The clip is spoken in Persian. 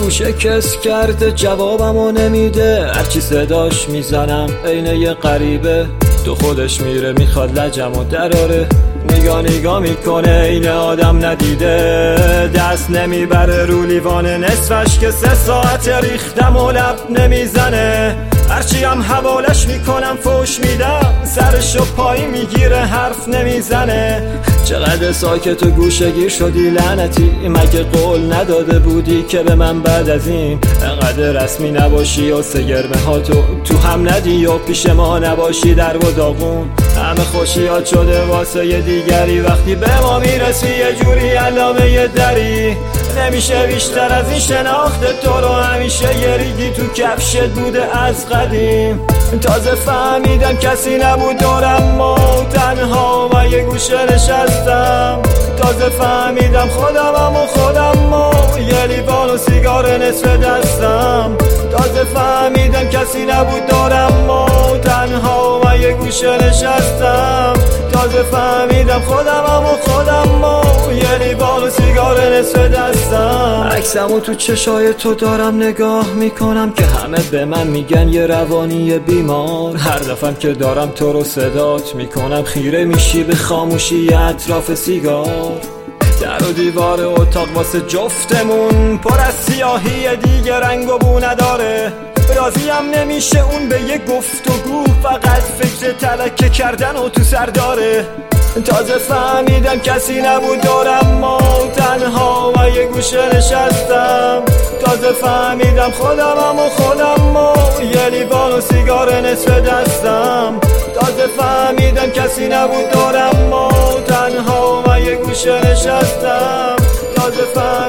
گوشه کس کرده جوابمو نمیده، هرچی صداش میزنم عین یه غریبه. تو خودش میره میخواد لجمو دراره، نگاه میکنه این آدم ندیده. دست نمیبره رو لیوان نصفش که 3 ساعت ریختم و لب نمیزنه. هرچی هم حوالش میکنم فوش میدم، سرشو پایی میگیره حرف نمیزنه. چقدر ساکت و گوشه گیر شدی لعنتی، مگه قول نداده بودی که به من بعد از این انقدر رسمی نباشی و سگرمه ها تو هم ندی و پیش ما نباشی در و داغون. همه خوشیات شده واسه یه دیگری، وقتی به ما میرسی یه جوری علامه یه دری. نمیشه بیشتر از این شناخت تو رو، همیشه یه ریگی تو کفشت بوده از قدیم. تازه فهمیدم کسی نبود دورم و تنها و یه گوشه نشستم. تازه فهمیدم خودمم و یه لیوان و سیگار نصف دستم. تازه فهمیدم کسی نبود دورم و تنها و یه گوشه نشستم. تازه فهمیدم خودمم و یه لیوان و سیگار نصف دستم. عکسمو تو چشای تو دارم نگاه میکنم که همه به من میگن یه روانی بیمار. هر دفعم که دارم تو رو صدات میکنم خیره میشی به خاموشی اطراف سیگار. در و دیوار اتاق واسه جفتمون پر از سیاهی دیگه رنگ و بو نداره. راضیم نمیشه اون به یه گفتگو، فقط فکر تلکه کردن و تو سر داره. تازه فهمیدم کسی نبود دورم و تنها و یه گوشه نشستم. تازه فهمیدم خودمم و یه لیوان و سیگار نصف دستم. تازه فهمیدم کسی نبود دورم و تنها و یه گوشه نشستم. تازه